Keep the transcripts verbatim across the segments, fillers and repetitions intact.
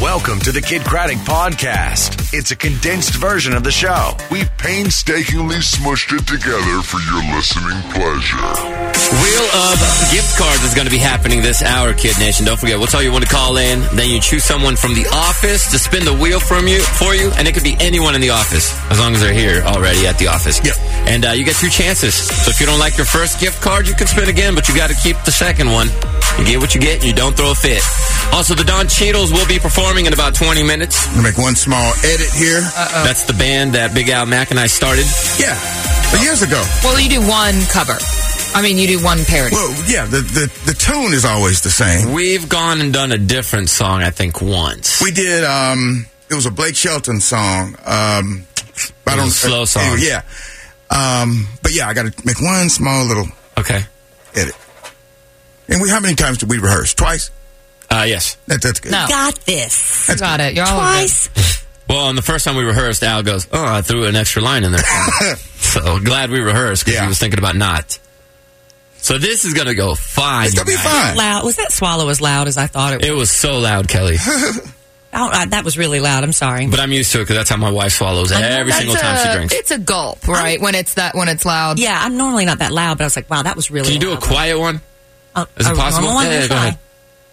Welcome to the Kid Craddock Podcast. It's a condensed version of the show. We've painstakingly smushed it together for your listening pleasure. Wheel of gift cards is going to be happening this hour, Kid Nation. Don't forget, we'll tell you when to call in. Then you choose someone from the office to spin the wheel from you for you, and it could be anyone in the office as long as they're here already at the office. Yep. And uh, you get two chances. So if you don't like your first gift card, you can spin again, but you got to keep the second one. You get what you get, and you don't throw a fit. Also, the Don Cheadles will be performing in about twenty minutes. I'm going to make one small edit here. Uh-oh. That's the band that Big Al Mack and I started. Yeah, but years ago. Well, you do one cover. I mean, you do one parody. Well, yeah, the, the, the tune is always the same. We've gone and done a different song, I think, once. We did, um, it was a Blake Shelton song. Um, I don't, a slow song. Yeah. Um, but yeah, I got to make one small little Okay. edit. And we, how many times did we rehearse? Twice? Uh, yes. That, that's good. No. Got this. You got it. You're all Twice. Well, on the first time we rehearsed, Al goes, oh, I threw an extra line in there. So glad we rehearsed because Yeah. he was thinking about not. So this is going to go fine. It's going to be you guys. fine. Loud. Was that swallow as loud as I thought it was? It was so loud, Kelly. Oh, uh, that was really loud. I'm sorry. But I'm used to it because that's how my wife swallows every That's single time a, she drinks. It's a gulp, right? When it's that, when it's loud. Yeah, I'm normally not that loud, but I was like, wow, that was really Can you do a loud. quiet one? Uh, Is it a possible? normal one? Yeah, yeah, Let's go try. ahead.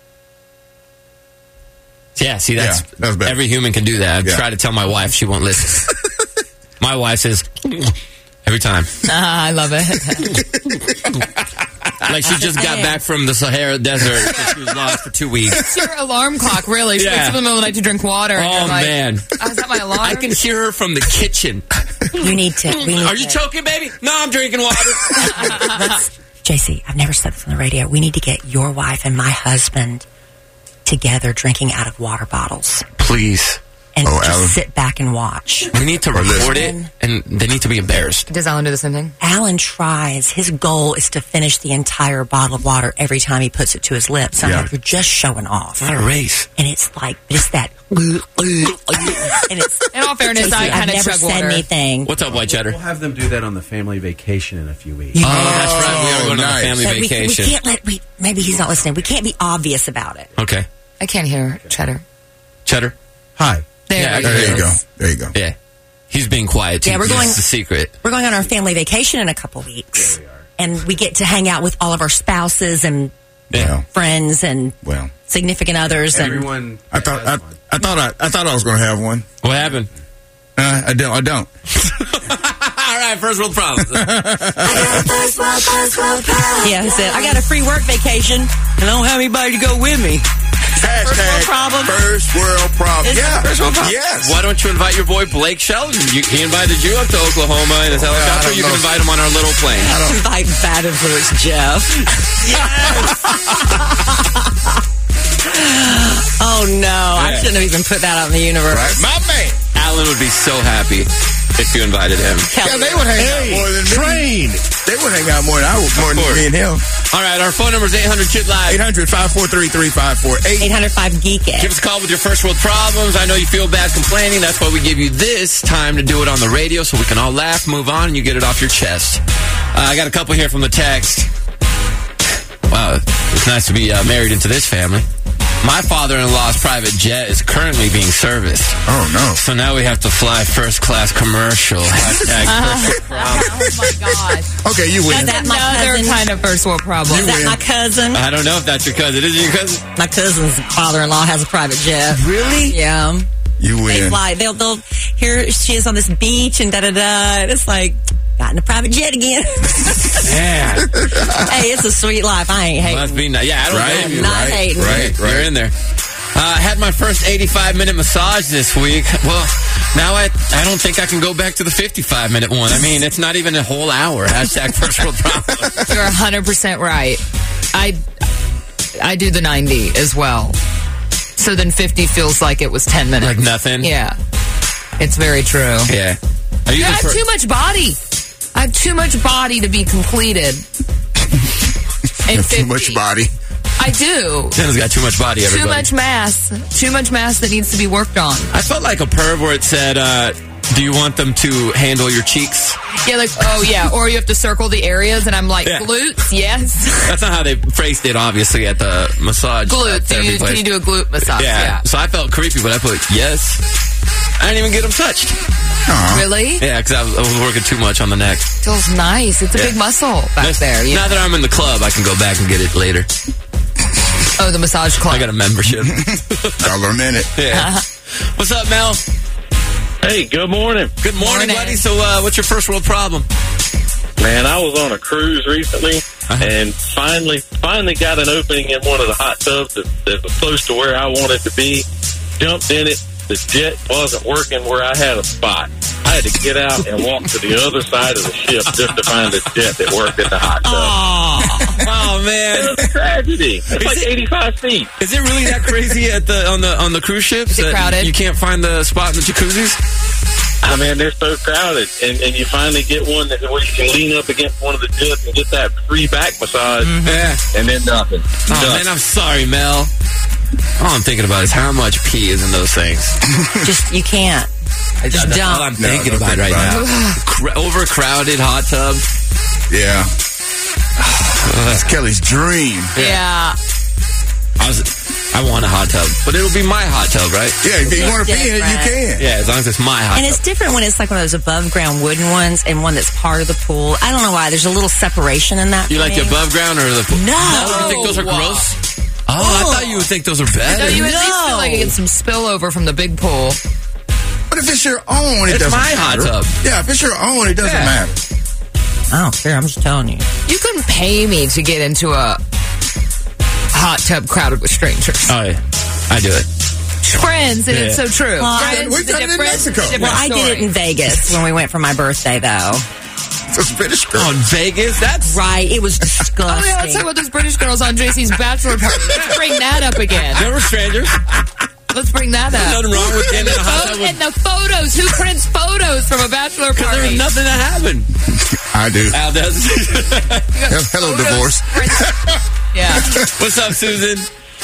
Yeah, see, that's, Yeah, that was better. every human can do that. I've Yeah. tried to tell my wife, she won't listen. My wife says, every time. Ah, I love it. Like she just got back from the Sahara Desert. She was lost for two weeks. It's your alarm clock, really. She Yeah. wakes up in the middle of the night to drink water. and Oh, you're like, man. Oh, is that my alarm? I can hear her from the kitchen. You need to. We need Are you to. choking, baby? No, I'm drinking water. Let's- J C, I've never said this on the radio. We need to get your wife and my husband together drinking out of water bottles Please. and Oh, just Alan. sit back and watch. We need to Or record listen. it, and they need to be embarrassed. Does Alan do the same thing? Alan tries. His goal is to finish the entire bottle of water every time he puts it to his lips. I'm Yeah. like, you're just showing off. Not a race. And it's like, it's that. And it's. In all fairness, J C, I I've kind of never chug said water. anything. What's up, White Cheddar? We'll have them do that on the family vacation in a few weeks. Oh, that's right. We are going nice. on a family But we, we vacation. can't let. We, maybe he's not listening. We can't be obvious about it. Okay. I can't hear Cheddar. Cheddar? Hi. There, Yeah, I it can There is. you go. There you go. Yeah. He's being quiet, too. Yeah, we're going- That's the secret. We're going on our family vacation in a couple weeks, and we get to hang out with all of our spouses and Yeah. Well, friends and well. significant others. And Everyone. I thought I, I thought I, I thought I was going to have one. What happened? Uh, I don't. I don't. All right, first world problems. yeah, he said, I got a free work vacation, and I don't have anybody to go with me. Hashtag First world problem. First world problem. Is it Yeah. first world problem? Yes. Why don't you invite your boy Blake Sheldon? You, he invited you up to Oklahoma in his Well, I helicopter. don't You can know. invite him on our little plane. Invite bad influence Jeff. Oh no, I Yeah. shouldn't have even put that out in the universe. Right. My man. Alan would be so happy if you invited him. Yeah, they would hang out more than me. Train. They would hang out more than I would, more than course. me and him. All right, our phone number is eight hundred Kid Live. eight hundred, five four three, three five four eight. eight hundred five geek it. Give us a call with your first world problems. I know you feel bad complaining. That's why we give you this time to do it on the radio so we can all laugh, move on, and you get it off your chest. Uh, I got a couple here from the text. Wow, it's nice to be uh, married into this family. My father-in-law's private jet is currently being serviced. Oh, no. So now we have to fly first-class commercial. Hashtag first world problem. Oh, my God. Okay, you win. That my Another cousin. kind of first world problem. Is that win. my cousin? I don't know if that's your cousin. Is it your cousin? My cousin's father-in-law has a private jet. Really? Yeah. You They win. fly. They'll, they'll, here she is on this beach and da-da-da. And it's like, got in a private jet again. Yeah. Hey, it's a sweet life. I ain't hating. Must be nice. Yeah, I don't Right, know you. Not right, hating. right, You're right. in there. Uh, I had my first eighty-five minute massage this week. Well, now I I don't think I can go back to the fifty-five minute one. I mean, it's not even a whole hour. Hashtag first world problem. You're one hundred percent right. I, I do the ninety as well. So then fifty feels like it was ten minutes. Like nothing? Yeah. It's very true. Yeah. Are you Yeah, I the have fir- too much body. I have too much body to be completed. You have too much body. I do. Jenna's got too much body, everybody. Too much mass. Too much mass that needs to be worked on. I felt like a perv where it said, uh, Do you want them to handle your cheeks? Yeah, like, oh, yeah. Or you have to circle the areas, and I'm like, Yeah. glutes, yes. That's not how they phrased it, obviously, at the massage. Glutes. therapy You, place. can you do a glute massage? Yeah. Yeah. So I felt creepy, but I put yes. I didn't even get them touched. Aw. Really? Yeah, because I, was- I was working too much on the neck. Feels nice. It's a Yeah. big muscle back Now- there. You Now that I'm in the club, I can go back and get it later. Oh, the massage club. I got a membership. Dollar a minute. Yeah. What's up, Mel? Hey, good morning. Good morning, Morning. buddy. So, uh, what's your first world problem? Man, I was on a cruise recently Uh-huh. and finally finally got an opening in one of the hot tubs that, that was close to where I wanted to be. Jumped in it. The jet wasn't working where I had a spot. I had to get out and walk to the other side of the ship just to find a jet that worked in the hot tub. Oh, oh It man. was a tragedy. It's like it- eighty-five feet. Is it really that crazy at the on the on the cruise ships? Is it that crowded? You can't find the spot in the jacuzzis? I mean, they're so crowded. And, and you finally get one that where you can lean up against one of the jets and get that free back massage. Yeah. And then nothing. Oh Nothing. man, I'm sorry, Mel. All I'm thinking about is how much pee is in those things. Just, you can't. Just That's dump. all I'm No, thinking don't about think right about now. Cra- overcrowded hot tub. Yeah. That's Kelly's dream. Yeah. I was, I want a hot tub, but it'll be my hot tub, right? Yeah, if you want to pee in it, you can. Yeah, as long as it's my hot And tub. it's different when it's like one of those above ground wooden ones and one that's part of the pool. I don't know why. There's a little separation in that. You for like me. the above ground or the pool? No. You think those are Whoa. gross? Oh, I thought you would think those are bad. No, you at least No. feel like you get some spillover from the big pool. But if it's your own, it It's doesn't my hot matter. tub. Yeah, if it's your own, it doesn't Yeah. matter. I don't care. I'm just telling you. You couldn't pay me to get into a hot tub crowded with strangers. Oh, yeah. I do it. Friends, and Yeah. it's so true. Well, I- Friends, we've the done it in different- Mexico. different Well, I did it story. in Vegas when we went for my birthday, though. It's a British girl. Oh, in Vegas? That's Right. It was Oh, disgusting. yeah, let's talk about those British girls on J C's bachelor party. Let's bring that up again. They were strangers. Let's bring that up. Nothing wrong with getting in a hot tub Photo- with... and the photos. Who prints photos from a bachelor Because there was party? nothing that happened. I do. Al does. Hello, divorce. Yeah. What's up, Susan?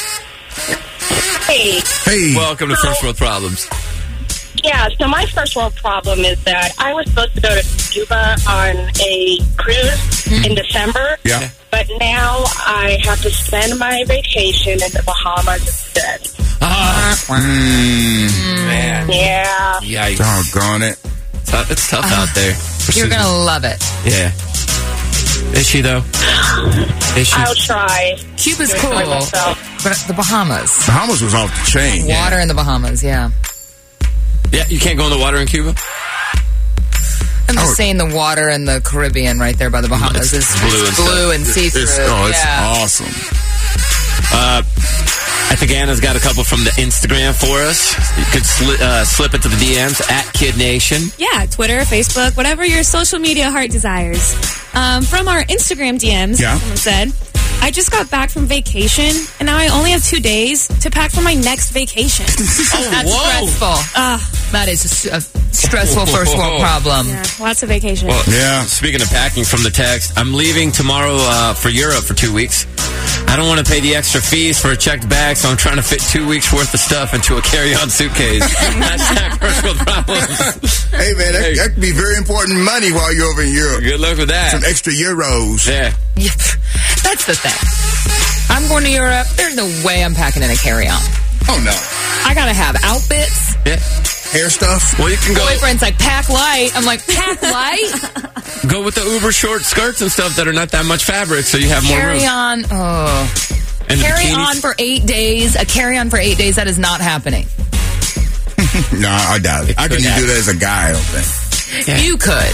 Hey, Hey. Welcome to First World Problems. yeah, so my first world problem is that I was supposed to go to Cuba on a cruise in December, Yeah. but now I have to spend my vacation in the Bahamas instead. Ah, man. Yeah. Yikes. Doggone it. Tough- It's tough out there. for You're Susan. going to love it. Yeah. Is she, though? Is she? I'll try. Cuba's to cool. enjoy myself. But the Bahamas. Bahamas was off the chain. Water in the Bahamas, yeah. Yeah, you can't go in the water in Cuba? I'm just Oh. saying the water in the Caribbean right there by the Bahamas is It's blue and blue and see-through. It's, oh, it's yeah. awesome. Uh, I think Anna's got a couple from the Instagram for us. You could sli- uh, slip into the D Ms at Kid Nation. Yeah, Twitter, Facebook, whatever your social media heart desires. Um, from our Instagram D Ms, Yeah. someone said, I just got back from vacation, and now I only have two days to pack for my next vacation. That's Whoa. stressful. Ah, That is a, s- a stressful first world problem. yeah, lots of vacation. Well, Yeah. Speaking of packing from the text, I'm leaving tomorrow uh, for Europe for two weeks. I don't want to pay the extra fees for a checked bag, so I'm trying to fit two weeks worth of stuff into a carry-on suitcase. Hashtag first world problems. Hey, man, that, Hey. that could be very important money while you're over in Europe. Good luck with that. Some extra euros. Yeah. Yep. That's the thing. I'm going to Europe. There's no way I'm packing in a carry-on. Oh, no. I gotta have outfits. Yeah. Hair stuff. Well, you can go Boyfriend's like, pack light. I'm like, pack light? go with the uber short skirts and stuff that are not that much fabric, so you have more Carry room. on. Oh. And the Carry bikinis. on for eight days. A carry on for eight days. That is not happening. No, I doubt it. It I could can do happen. that as a guy, I don't think. Yeah. You could.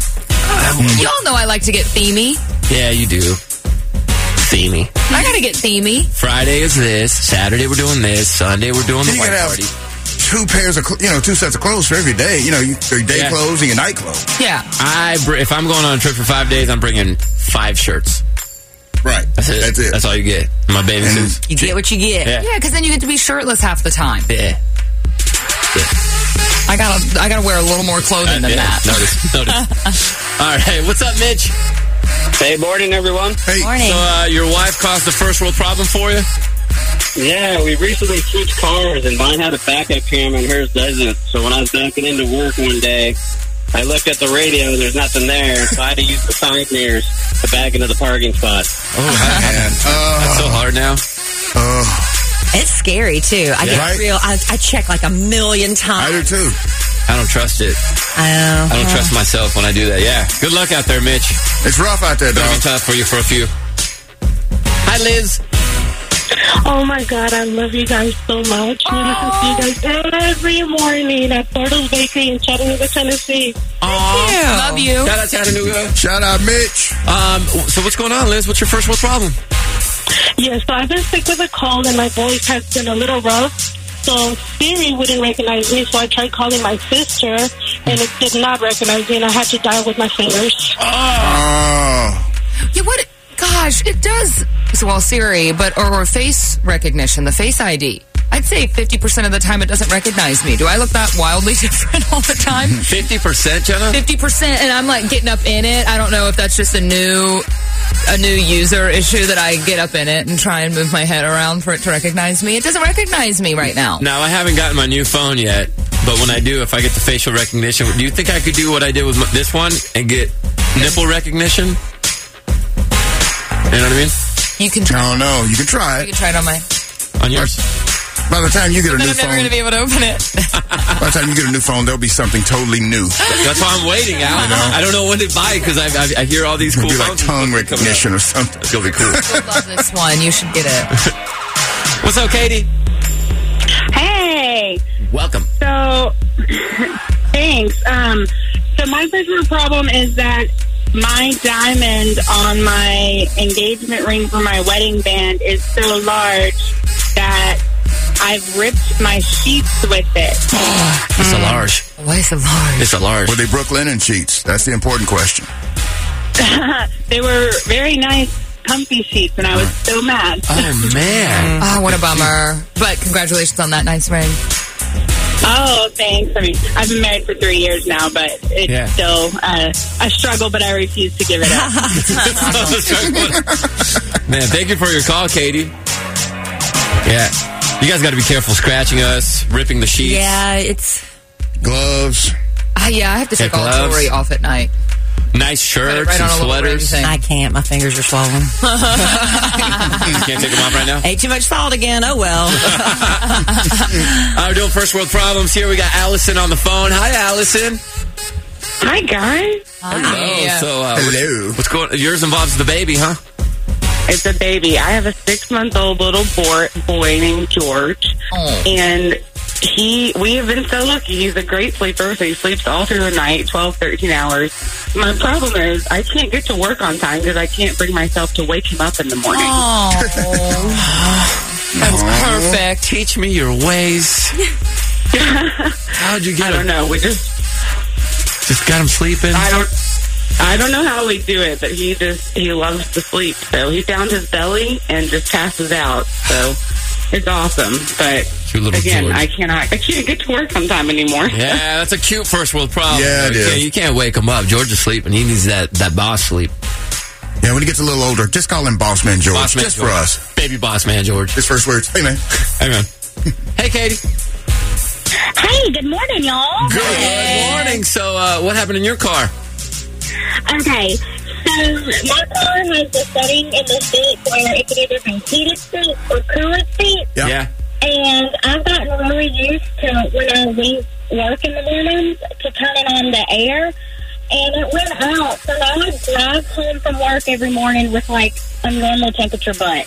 Y'all know I like to get themey. Yeah, you do. Themey. I gotta get themey. Friday is this. Saturday we're doing this. Sunday we're doing the You white gotta have party. two pairs of, cl- you know, two sets of clothes for every day. You know, you, your day Yeah. clothes and your night clothes. Yeah. I br- if I'm going on a trip for five days, I'm bringing five shirts. Right. That's it. That's it. That's all you get. My bathing And- suits. You get what you get. Yeah. Yeah, because then you get to be shirtless half the time. Yeah. I gotta, I gotta wear a little more clothing than Yeah. that. Notice. Notice. All right. What's up, Mitch? Hey, morning, everyone. Hey, Morning. So uh, your wife caused the first world problem for you? Yeah, we recently switched cars, and mine had a backup camera, and hers doesn't. So when I was backing into work one day, I looked at the radio, there's nothing there, so I had to use the side mirrors to back into the parking spot. Oh, man. Uh, That's so hard now. Uh, it's scary, too. I Yeah. get Right? real. I, I check like a million times. I do, too. I don't trust it. I know. I don't trust myself when I do that. Yeah. Good luck out there, Mitch. It's rough out there, It'll dog. be tough for you for a few. Hi, Liz. Oh my God, I love you guys so much. We listen to you guys every morning at Portal's Bakery in Chattanooga, Tennessee. Aww. Love you. Shout out Chattanooga. Shout out, Mitch. Um, so what's going on, Liz? What's your first world problem? Yeah, so I've been sick with a cold and my voice has been a little rough. So Siri wouldn't recognize me, so I tried calling my sister and it did not recognize me and I had to dial with my fingers. Oh. Yeah, what? Gosh, it does. So, well, Siri, but or, or face recognition, the Face I D. I'd say fifty percent of the time it doesn't recognize me. Do I look that wildly different all the time? fifty percent, Jenna? fifty percent, and I'm like getting up in it. I don't know if that's just a new a new user issue that I get up in it and try and move my head around for it to recognize me. It doesn't recognize me right now. Now, I haven't gotten my new phone yet, but when I do, if I get the facial recognition, do you think I could do what I did with m- this one and get nipple recognition? You know what I mean? You can try. I don't know. You can try You it. can try it on my... On yours? By the time you get a Then new I'm never phone, going to be able to open it. by the time you get a new phone, there'll be something totally new. That's why I'm waiting out. You know? I don't know when to buy it because I, I, I hear all these It'll cool be like phones tongue coming recognition out. or something. It's going to be cool. I love this one. You should get it. What's up, Katie? Hey. Welcome. So, thanks. Um, so my personal problem is that my diamond on my engagement ring for my wedding band is so large that I've ripped my sheets with it. It's a large. Why is it large? It's a large. Were they Brooklyn and sheets? That's the important question. They were very nice, comfy sheets, and I was so mad. Oh, man. Oh, what a bummer. But congratulations on that nice ring. Oh, thanks. I mean, I've been married for three years now, but it's Yeah. still uh, a struggle, but I refuse to give it up. Man, thank you for your call, Katie. Yeah. You guys got to be careful scratching us, ripping the sheets. Yeah, it's... Gloves. Uh, yeah, I have to Yeah, take all gloves. jewelry off at night. Nice shirts right on and a little ring sweaters. thing. I can't. My fingers are swollen. You can't take them off right now? Ate too much salt again. Oh, well. Uh, we're doing first world problems here. We got Allison on the phone. Hi, Allison. Hi, guys. Hello. Yeah. So, uh, Hello. What's going? Yours involves the baby, huh? It's a baby. I have a six-month-old little boy, boy named George, Oh. and he. We have been so lucky. He's a great sleeper, so he sleeps all through the night, twelve, thirteen hours. My problem is I can't get to work on time because I can't bring myself to wake him up in the morning. Oh. That's perfect. Teach me your ways. How'd you get I don't him? know. We just. Just got him sleeping? I don't. I don't know how we do it, but he just he loves to sleep. So he found his belly and just passes out. So it's awesome. But Your little again, George. I cannot. I can't get to work on time anymore. Yeah, that's a cute first world problem. Yeah, it you, is. can't, you can't wake him up. George is sleeping. He needs that, that boss sleep. Yeah, when he gets a little older, just call him Boss Man George. Boss man just George. for us. Baby boss man, George. His first words. Hey, man. Hey, man. Hey, Katie. Hey, good morning, y'all. Good morning. So, uh, what happened in your car? Okay, so my car has the setting in the seat where it can either be heated seat or cooler seat. Yeah. Yeah. And I've gotten really used to when I leave work in the mornings to turning on the air. And it went out. So now I drive home from work every morning with like a normal temperature butt.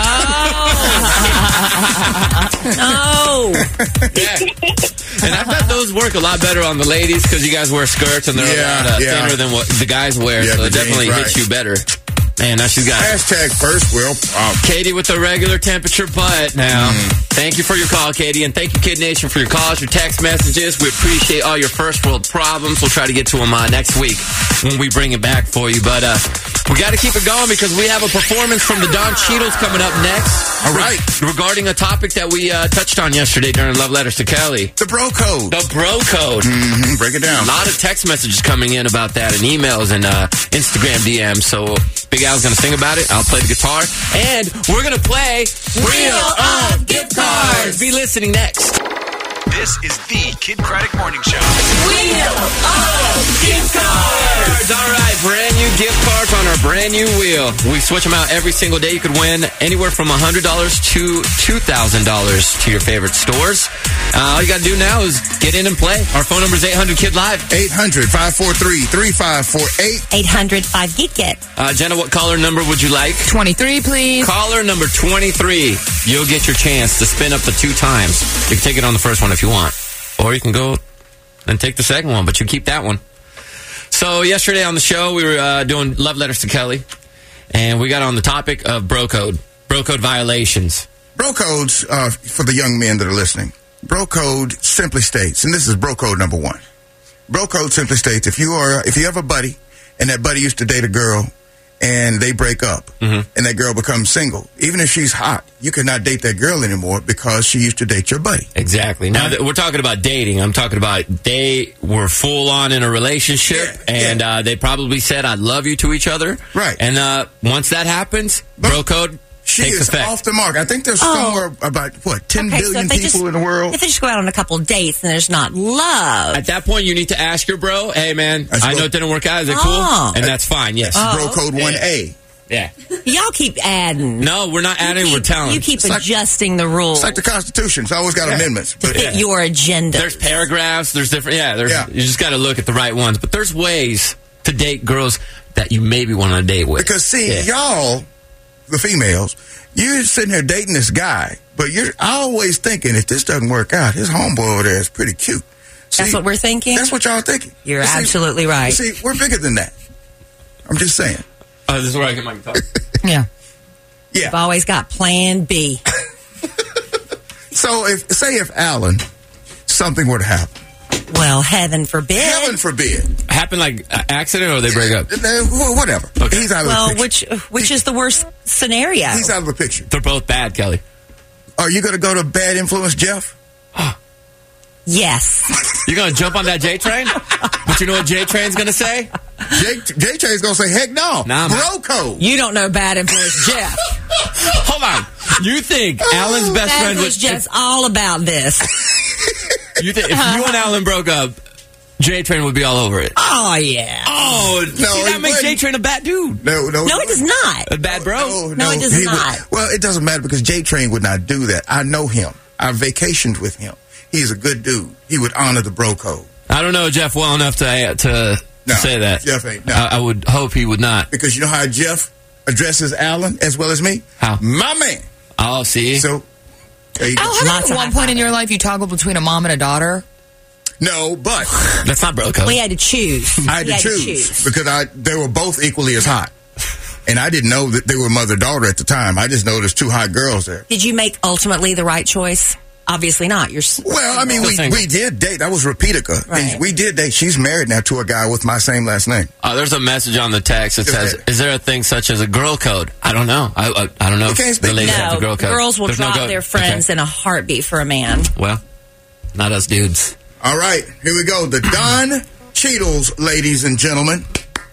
No. Yeah. And I bet those work a lot better on the ladies because you guys wear skirts and they're Yeah, a lot uh, yeah. thinner than what the guys wear. Yeah, so the it definitely jeans, hits right. you better. Man, now she's got Hashtag first world problem. Katie with the regular temperature butt now. Thank you for your call, Katie, and thank you, Kid Nation, for your calls, your text messages. We appreciate all your first world problems. We'll try to get to them uh, next week when we bring it back for you. But uh, We got to keep it going because we have a performance from the Don Cheadles coming up next. All right. Regarding a topic that we uh, touched on yesterday during Love Letters to Kelly. The bro code. The bro code. Mm-hmm. Break it down. A lot of text messages coming in about that and emails and uh, Instagram D Ms. So Big Al's going to sing about it. I'll play the guitar. And we're going to play Wheel of Gift Cards. Be listening next. This is the Kid Craddock Morning Show. Wheel of Gift Cards. All right, brand new gift cards on our brand new wheel. We switch them out every single day. You could win anywhere from one hundred dollars to two thousand dollars to your favorite stores. Uh, all you got to do now is get in and play. Our phone number is eight hundred KID LIVE. eight hundred, five four three, three five four eight. eight hundred, five Geek It. Uh, Jenna, what caller number would you like? twenty-three, please. Caller number twenty-three. You'll get your chance to spin up to two times. You can take it on the first one if you want. Or you can go and take the second one, but you keep that one. So yesterday on the show, we were uh, doing Love Letters to Kelly, and we got on the topic of bro code, bro code violations. Bro codes, uh, for the young men that are listening, bro code simply states, and this is bro code number one. Bro code simply states, if you are, if you have a buddy, and that buddy used to date a girl, and they break up, mm-hmm. and that girl becomes single, even if she's hot, you cannot date that girl anymore because she used to date your buddy. Exactly. Now, th- we're talking about dating. I'm talking about they were full on in a relationship, Yeah, and yeah. Uh, they probably said, I love you to each other. Right. And uh, once that happens, bro code She takes is effect. off the mark. I think there's Oh. somewhere about, what, ten Okay, so billion if they people just- in the world? If they just go out on a couple of dates and there's not love. At that point, you need to ask your bro, hey, man, That's I bro- know it didn't work out. Is it Oh. cool? And that's fine, yes. Oh. Bro code one A. Yeah. Y'all keep adding. No, we're not You adding, keep- we're telling. You keep It's like- adjusting the rules It's like the Constitution. It's always got amendments. to But fit your agenda. There's paragraphs, there's different, yeah, there's, Yeah. you just got to look at the right ones. But there's ways to date girls that you maybe want to date with. Because, see, Yeah. y'all, the females, you're sitting here dating this guy, but you're always thinking, if this doesn't work out, his homeboy over there is pretty cute. See, That's what we're thinking? That's what y'all thinking. You're But see- absolutely right. See, we're bigger than that. I'm just saying. Oh, this is where I get my guitar. Yeah. Yeah. I've always got plan B. So, if say if Alan, something were to happen, Well, heaven forbid. heaven forbid, Happened like uh, accident or they break up? uh, wh- whatever. Okay. He's out of Well, the picture. which which is the worst scenario? He's out of the picture. They're both bad, Kelly. Are you going to go to Bad Influence Jeff? Yes. You're going to jump on that J train? But you know what J train's going to say? J J Train's going to say, heck no. Nah, man. Bro code. You don't know Bad Influence Jeff. Hold on. You think Alan's best Bad friend Influence was... Jeff's all about this. You think if you and Alan broke up, J Train would be all over it? Oh, yeah. Oh, No, see, that he makes J wouldn't. Train a bad dude. No, no. No, it does not. A bad bro? No, it does he would- not. well, it doesn't matter because J Train would not do that. I know him. I vacationed with him. He's a good dude. He would honor the bro code. I don't know Jeff well enough to uh, to No, say that. Jeff ain't. No. I, I would hope he would not. Because you know how Jeff addresses Alan as well as me? How? My man. Oh, see? So, there you go. Oh, how Lots about of at one high point in five. your life you toggled between a mom and a daughter? No, but That's not bro code. We had to choose. I had We to choose, choose. because I they were both equally as hot. And I didn't know that they were mother-daughter at the time. I just know there's two hot girls there. Did you make ultimately the right choice? Obviously not. You're s- Well, I mean, Still we, single. we did date. That was Repeatica. Right. And we did date. She's married now to a guy with my same last name. Oh, there's a message on the text that Go says, ahead. "Is there a thing such as a girl code?" I don't know. I I, I don't know You if can't the speak- ladies have No, a girl code. girls will There's no drop code. their friends Okay. in a heartbeat for a man. Well, not us dudes. All right, here we go. The Don Cheadles, ladies and gentlemen.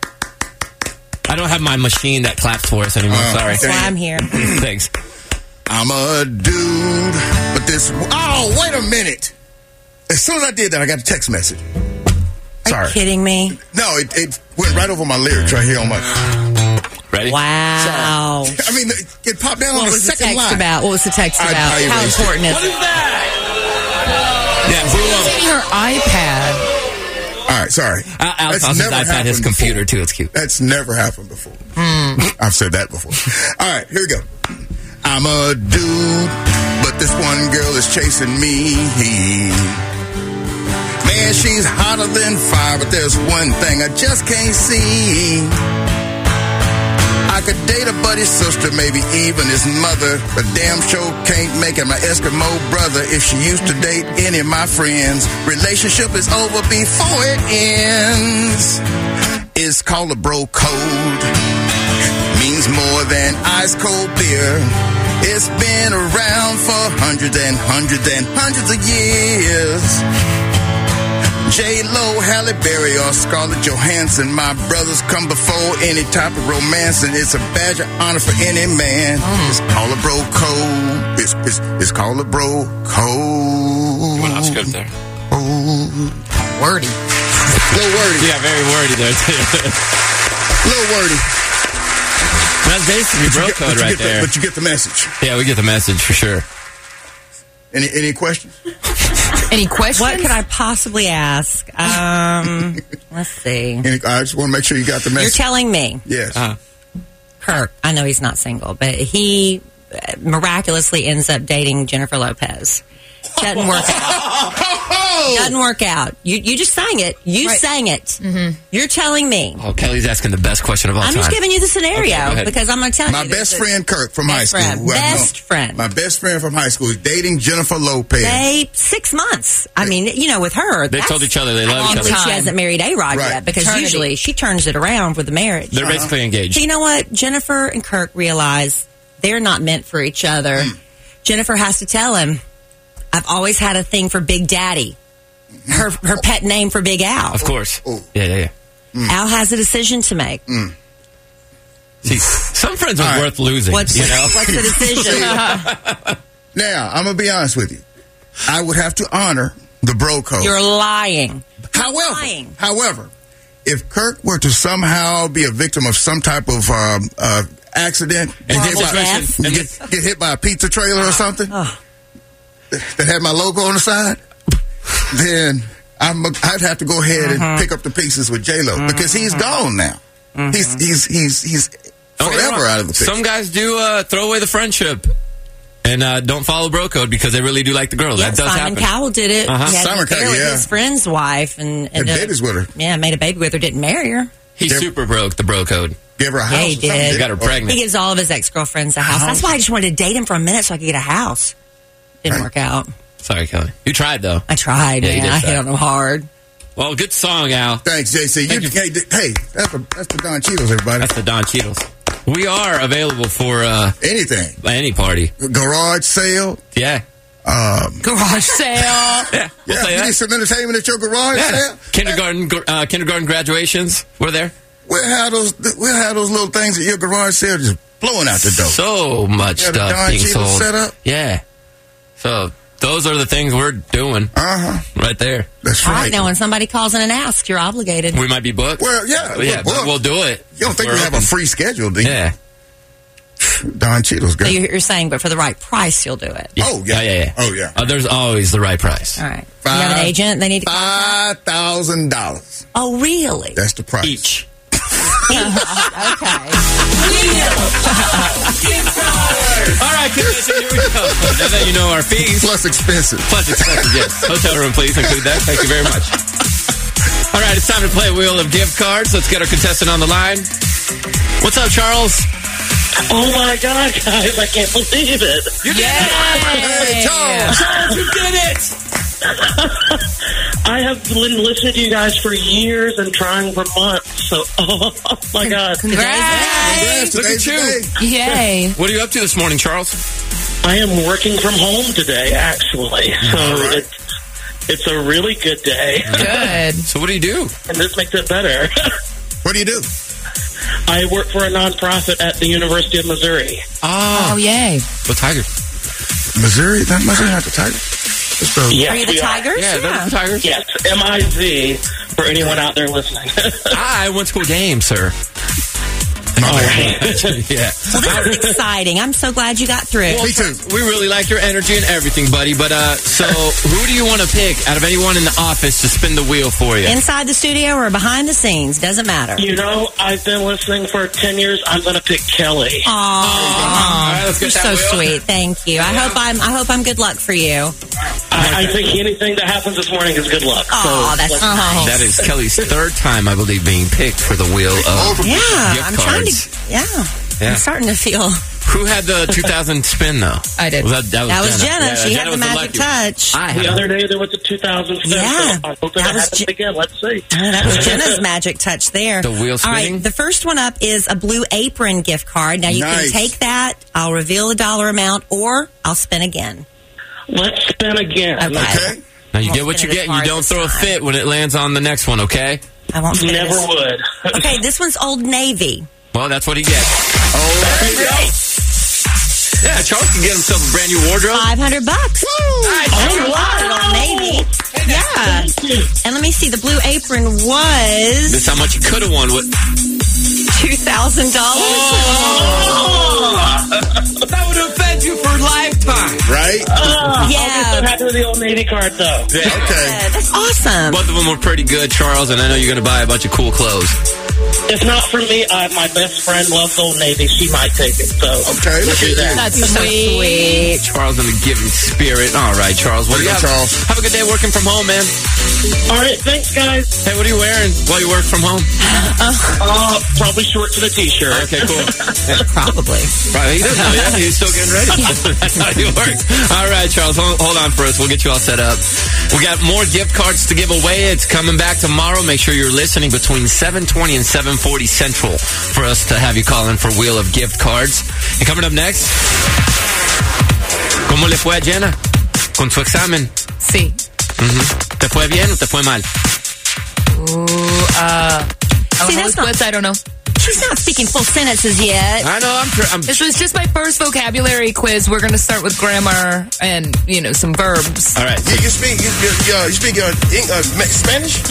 I don't have my machine that claps for us anymore. Oh, Sorry. That's why I'm here. Thanks. I'm a dude, but this. Oh, wait a minute. As soon as I did that, I got a text message. Are Sorry. you kidding me? No, it, it went right over my lyrics right here on my. Ready? Wow. I mean, it, it popped down What on the was the second text line. about? What was the text I- about? I How erased it. important is What it? is that? Yeah, blew up. Using her iPad. All right, sorry. Al- Alex That's also never iPad his happened computer before. too. It's cute. That's never happened before. I've said that before. All right, here we go. I'm a dude, but this one girl is chasing me. Man, she's hotter than fire, but there's one thing I just can't see. I could date a buddy's sister, maybe even his mother, but damn sure can't make it my Eskimo brother if she used to date any of my friends. Relationship is over before it ends. It's called a bro code. means more than ice cold beer. It's been around for hundreds and hundreds and hundreds of years. J-Lo, Halle Berry, or Scarlett Johansson, my brothers come before any type of romance, and it's a badge of honor for any man. Mm. It's called a bro code. It's, it's, it's called a bro code. You went off script there. Oh. Wordy. A little wordy. Yeah, very wordy there, too. A little wordy. That's basically bro get, code right the, there. But you get the message. Yeah, we get the message for sure. Any any questions? Any questions? What could I possibly ask? Um, let's see. Any, I just want to make sure you got the message. You're telling me. Yes. Uh-huh. Kirk, I know he's not single, but he miraculously ends up dating Jennifer Lopez. Doesn't work out. Doesn't work out. You you just sang it. You Right. sang it. Mm-hmm. You're telling me. Oh, Kelly's asking the best question of all I'm time. just giving you the scenario Okay, go ahead. because I'm going to tell My you. best there's a- friend Kirk from high best school. friend. who I've Best known- friend. My best friend from high school is dating Jennifer Lopez. They six months. I mean, you know, with her, They that's- told each other they I love don't each other. believe She hasn't married A Rod Right. yet because Eternity. usually she turns it around with the marriage. They're basically engaged. So you know what? Jennifer and Kirk realize they're not meant for each other. Jennifer has to tell him, "I've always had a thing for Big Daddy." Her her pet name for Big Al. Of course. Oh. Yeah, yeah, yeah. Al has a decision to make. Mm. See, some friends are All right. worth losing. What's you know? what's the decision? Now, I'm going to be honest with you. I would have to honor the bro code. You're lying. However, lying. however, if Kirk were to somehow be a victim of some type of um, uh, accident and get, Horrible by, death. and get, get hit by a pizza trailer or something Oh. that had my logo on the side, then I'm, I'd have to go ahead Mm-hmm. and pick up the pieces with J-Lo because he's gone now. Mm-hmm. He's he's he's he's Don't get me forever wrong. out of the picture. Some guys do uh, throw away the friendship and uh, don't follow bro code because they really do like the girl. Yeah, that does Simon happen. Cowell did it. Uh-huh. He had Simon an affair Cowell, with yeah. his friend's wife and, Had and uh, babies with her. yeah, made a baby with her. Didn't marry her. He They're- super broke the bro code. Give her a house. Yeah, he or something. did. They got her pregnant. He gives all of his ex girlfriends a house. That's why I just wanted to date him for a minute so I could get a house. Didn't Right. work out. Sorry, Kelly. You tried, though. I tried, Yeah, you man. did I try. hit on him hard. Well, good song, Al. Thanks, J C. Thank You, you. hey, d- hey, that's the that's the Don Cheetos, everybody. That's the Don Cheadles. We are available for uh, Anything. any party. Garage sale. Yeah. Um, Garage sale. Yeah. We'll yeah, say you that. need some entertainment at your garage Yeah. sale. Kindergarten, gr- uh, kindergarten graduations. We're there. We'll have those. We'll have those little things at your garage sale just blowing out the door. So much Yeah, the stuff Don being Cheadle sold. setup. Yeah. So those are the things we're doing Uh huh. right there. That's All right. right, now when somebody calls in and asks, you're obligated. We might be booked. Well, yeah, Well, yeah, we're but booked. we'll do it. You don't think We're we have a open. free schedule, do you? Yeah. Don Cheadle's So good. you're, you're saying, but for the right price, you'll do it. Yeah. Oh, yeah. yeah, yeah. Oh, yeah. Uh, there's always the right price. All right. You have an Five- agent? They need to contact? Five thousand dollars. Oh, really? That's the price. Each. Okay. All right, kids, here we go. Now that you know our fees. Plus expensive. Plus expenses, yes. Hotel room, please include that. Thank you very much. All right, it's time to play Wheel of Gift Cards. Let's get our contestant on the line. What's up, Charles? Oh my God, guys, I can't believe it. You did Hey, Charles. Charles, you did it! I have been listening to you guys for years and trying for months. So, oh, my God. Congrats. Congrats, Look at today's you. the day. Yay. What are you up to this morning, Charles? I am working from home today, actually. So right. it's, it's a really good day. Good. So what do you do? And this makes it better. What do you do? I work for a nonprofit at the University of Missouri. Oh, Oh, yay. what Tigers? Missouri? That Missouri not the Tiger. It's the, Yes, Are you the we Tigers? Yeah, those the Tigers. Yes, M I Z for anyone out there listening. I went to a game, sir. my bad. Yeah. Well, this is exciting. I'm so glad you got through. Me too. We really like your energy and everything, buddy. But uh, so who do you want to pick out of anyone in the office to spin the wheel for you? Inside the studio or behind the scenes, doesn't matter. You know, I've been listening for ten years. I'm going to pick Kelly. Aww. All right, let's You're get so that wheel. sweet. Thank you. I hope I'm. I hope I'm good luck for you. I, I think anything that happens this morning is good luck. Aw, that's let's- nice. That is Kelly's third time, I believe, being picked for the wheel of Yeah, gift I'm trying cards. to. Yeah. Yeah. I'm starting to feel Who had the two thousand spin, though? I did. Was that, that was That was Jenna. Jenna. Yeah, She Jenna had the was magic lucky touch. I had The a- other day there was a two thousand spin. Yeah. So I'm hoping That it was happens Je- again. Let's see. Oh, that was Jenna's magic touch there. The wheel All spinning? right, the first one up is a Blue Apron gift card. Now, you Nice. can take that. I'll reveal the dollar amount, or I'll spin again. Let's spin again. Okay. Okay. Now, you Won't get what spin you it as get, and you hard don't this throw a time. fit when it lands on the next one, okay? I won't spin Never this. would. Okay, this one's Old Navy. Well, that's what he gets. Oh, there you go. Yeah, Charles can get himself a brand new wardrobe. five hundred bucks. Nice. Oh, wow. Old Navy. Yeah. And let me see, the Blue Apron was This is how much you could have won with. two thousand dollars. That would have fed you for a lifetime. Right? Oh, Yeah. I'll get so happy with the old Navy card, though. Yeah. Okay. Yeah, that's awesome. Both of them were pretty good, Charles, and I know you're going to buy a bunch of cool clothes. If not for me, I, my best friend loves Old Navy. She might take it. So Okay, we'll look do at that. That's So sweet. sweet. Charles in the giving spirit. All right, Charles. What Way do you to have? go, Charles. Have a good day working from home, man. All right, thanks, guys. Hey, what are you wearing while you work from home? Uh, probably shorts and a T-shirt. Okay, cool. Probably. Right, he doesn't know yet. He's still getting ready. That's how it works. All right, Charles, hold, hold on for us. We'll get you all set up. We got more gift cards to give away. It's coming back tomorrow. Make sure you're listening between seven twenty and seven forty Central for us to have you call in for Wheel of Gift Cards. And coming up next, ¿cómo le fue a Jenna con su examen? Sí. Ujú. ¿Te fue bien o te fue mal? Ooh, uh, See, how that's was not- quiz? I don't know. She's not speaking full sentences yet. I know. I'm. Tr- I'm This was just my first vocabulary quiz. We're going to start with grammar and, you know, some verbs. all right. Yeah, you speak you, you, uh, you speak uh, Eng- uh, Ma- Spanish?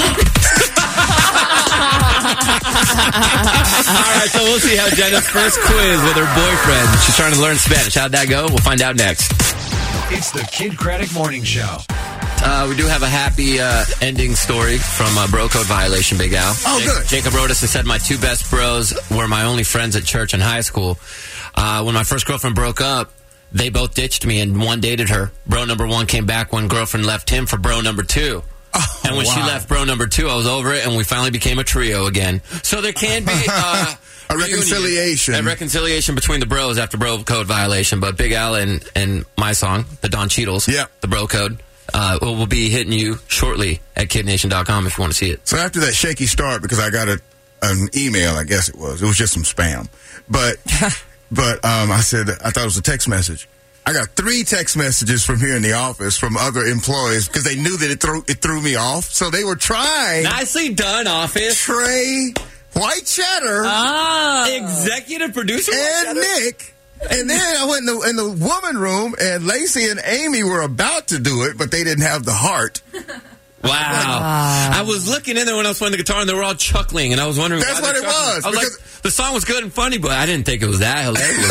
All right, so we'll see how Jenna's first quiz with her boyfriend. She's trying to learn Spanish. How'd that go? We'll find out next. It's the Kid Craddock Morning Show. Uh, we do have a happy uh, ending story from uh, Bro Code Violation, Big Al. Oh, Jacob, good. Jacob wrote us and said, my two best bros were my only friends at church and high school. Uh, when my first girlfriend broke up, they both ditched me and one dated her. Bro number one came back when girlfriend left him for bro number two. Oh, and when she wow. left bro number two, I was over it, and we finally became a trio again. So there can be uh, A reunion, reconciliation. a reconciliation between the bros after Bro Code Violation. But Big Al and, and my song, the Don Cheadles, Yeah. the Bro Code, uh, will, will be hitting you shortly at kid nation dot com if you want to see it. So after that shaky start, because I got a, an email, I guess it was. It was just some spam. But but um, I said, I thought it was a text message. I got three text messages from here in the office from other employees because they knew that it threw, it threw me off. So they were trying. Nicely done, office. Trey, White Cheddar, Executive producer and Nick. And then I went in the, in the woman room, and Lacey and Amy were about to do it, but they didn't have the heart. Wow. I was looking in there when I was playing the guitar, and they were all chuckling, and I was wondering That's why what they it chuckling. was, I was like, the song was good and funny, but I didn't think it was that hilarious.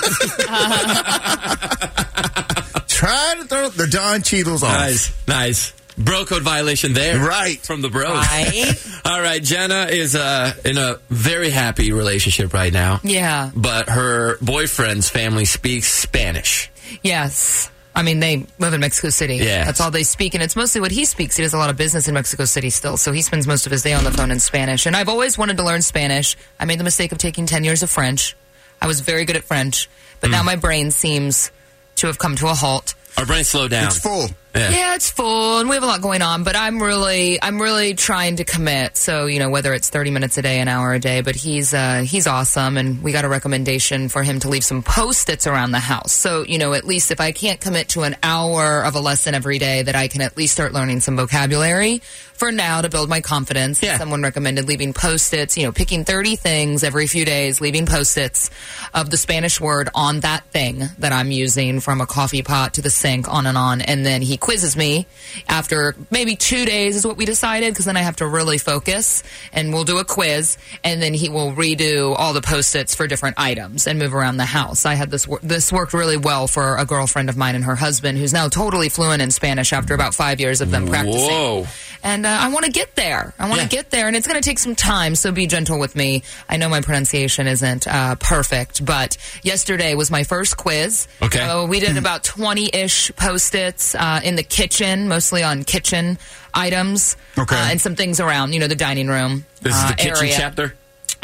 Trying to throw the Don Cheadles off. Nice, nice. Bro Code Violation there. Right. From the bros. Right. All right, Jenna is uh, in a very happy relationship right now. Yeah. But her boyfriend's family speaks Spanish. Yes. I mean, they live in Mexico City. Yeah. That's all they speak, and it's mostly what he speaks. He does a lot of business in Mexico City still, so he spends most of his day on the phone in Spanish. And I've always wanted to learn Spanish. I made the mistake of taking ten years of French. I was very good at French, but now my brain seems to have come to a halt. Our brain slowed down. It's full. Yeah. Yeah, it's full, and we have a lot going on, but I'm really, I'm really trying to commit. So, you know, whether it's thirty minutes a day, an hour a day, but he's, uh, he's awesome, and we got a recommendation for him to leave some Post-its around the house. So, you know, at least if I can't commit to an hour of a lesson every day, that I can at least start learning some vocabulary for now to build my confidence. Yeah. Someone recommended leaving Post-its, you know, picking thirty things every few days, leaving Post-its of the Spanish word on that thing that I'm using, from a coffee pot to the sink, on and on, and then he quizzes me after maybe two days is what we decided, because then I have to really focus, and we'll do a quiz, and then he will redo all the Post-its for different items and move around the house. I had this wor- this worked really well for a girlfriend of mine and her husband, who's now totally fluent in Spanish after about five years of them practicing. Whoa. And uh, I want to get there. I want to Yeah. get there, and it's going to take some time, so be gentle with me. I know my pronunciation isn't uh, perfect, but yesterday was my first quiz. Okay. Uh, we did about twenty-ish Post-its uh, in the kitchen, mostly on kitchen items. Okay. Uh, and some things around, you know, the dining room This is uh, the kitchen area. chapter?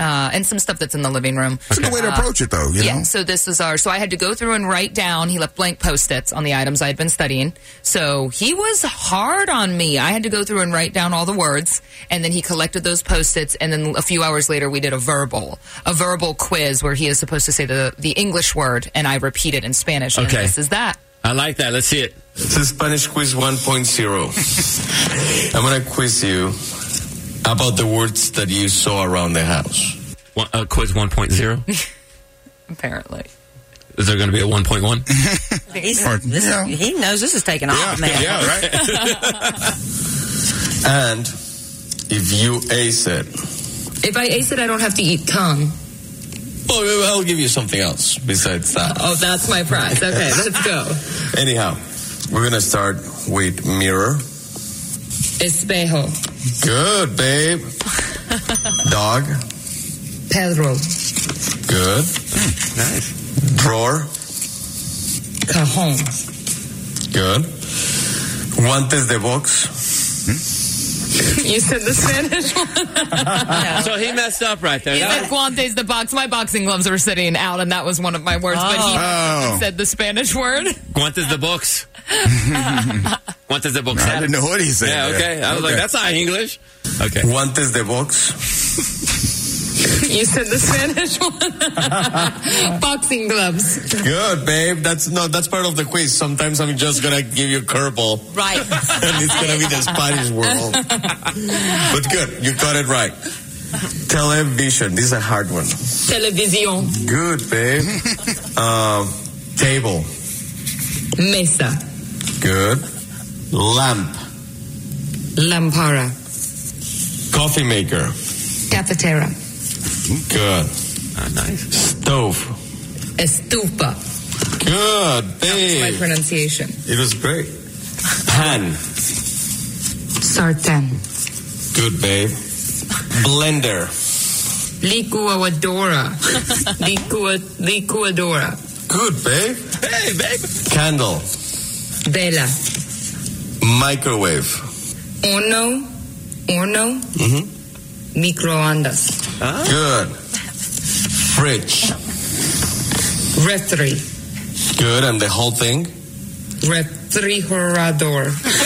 uh, and some stuff that's in the living room. It's a good way to approach it, though, you yeah, know? so this is our, so I had to go through and write down, he left blank Post-its on the items I had been studying. So he was hard on me. I had to go through and write down all the words, and then he collected those Post-its, and then a few hours later we did a verbal, a verbal quiz where he is supposed to say the, the English word, and I repeat it in Spanish. And Okay. this is that. I like that. Let's see it. This is Spanish Quiz one point oh. I'm going to quiz you about the words that you saw around the house. One, uh, quiz one point oh. Apparently. Is there going to be a one point one? He's, this, Yeah. He knows this is taking off, man. Yeah, right? And if you ace it, If I ace it, I don't have to eat tongue. well, I'll give you something else besides that. Oh, that's my prize. Okay, let's go. Anyhow, we're going to start with mirror. Espejo. Good, babe. Dog. Pedro. Good. Nice. Drawer. Cajon. Good. Guantes de box. You said the Spanish one. So he messed up right there. He That- said guantes the box. My boxing gloves were sitting out, and that was one of my words. But he Oh. said the Spanish word. Guantes de box. Guantes de box. I didn't know what he said. Yeah, there. okay. I was like, that's not English. Okay. Guantes de box. You said the Spanish one. Boxing gloves. Good, babe. That's no, that's part of the quiz. Sometimes I'm just gonna give you a curveball, Right. and it's gonna be the Spanish world. But good, you got it right. Television. This is a hard one. Television. Good, babe. Um, table. Mesa. Good. Lamp. Lampara. Coffee maker. Cafetera. Good. Ah, nice. Stove. Estufa. Good, My babe. pronunciation. It was great. Pan. Sartén. Good, babe. Blender. Licuadora. Licua, licuadora. Good, babe. Hey, babe. Candle. Vela. Microwave. Horno. Horno. Mm-hmm. Microondas. Good. Fridge. Refri. Good, and the whole thing? Refrigerador.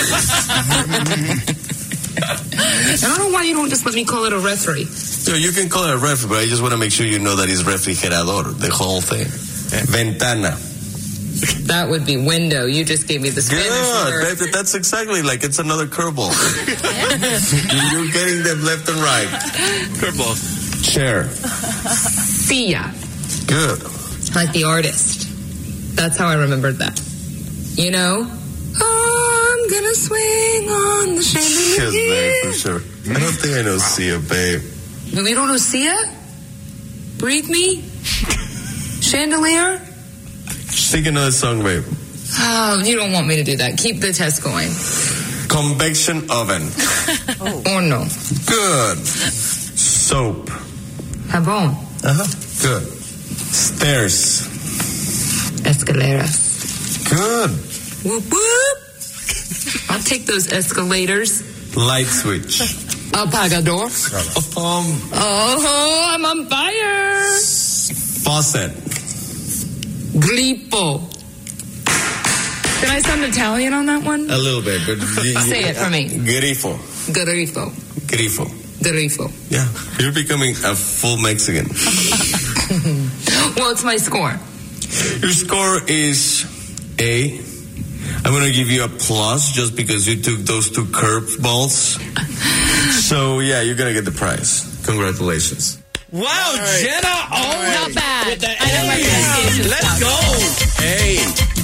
I don't know why you don't just let me call it a refri. So you can call it a refri, but I just want to make sure you know that it's refrigerador, the whole thing. Ventana. That would be window. You just gave me the Spanish word. Good, babe, that's exactly like it's another curveball. You're getting them left and right. Curveball. Chair. Sia. Good. Like the artist. That's how I remembered that. You know? Oh, I'm gonna swing on the chandelier. Yes, babe, for sure. I don't think I know Sia, babe. We don't know Sia? Breathe Me? Chandelier? Sing another song, babe. Oh, you don't want me to do that. Keep the test going. Convection oven. Oh. Horno. Good. Soap. Jabón. Uh-huh. Good. Stairs. Escaleras. Good. Whoop, whoop. I'll take those escalators. Light switch. Apagador. Um, Oh, I'm on fire. faucet. Glipo. Did I sound Italian on that one? A little bit, but Say it for me. Grifo. Grifo. Grifo. Grifo. Yeah, you're becoming a full Mexican. Well, it's my score. Your score is A. I'm going to give you a plus just because you took those two curveballs. So, yeah, you're going to get the prize. Congratulations. Wow, right. Jenna. Oh, right. Not bad. With the I know my pronunciation. Let's go. Hey.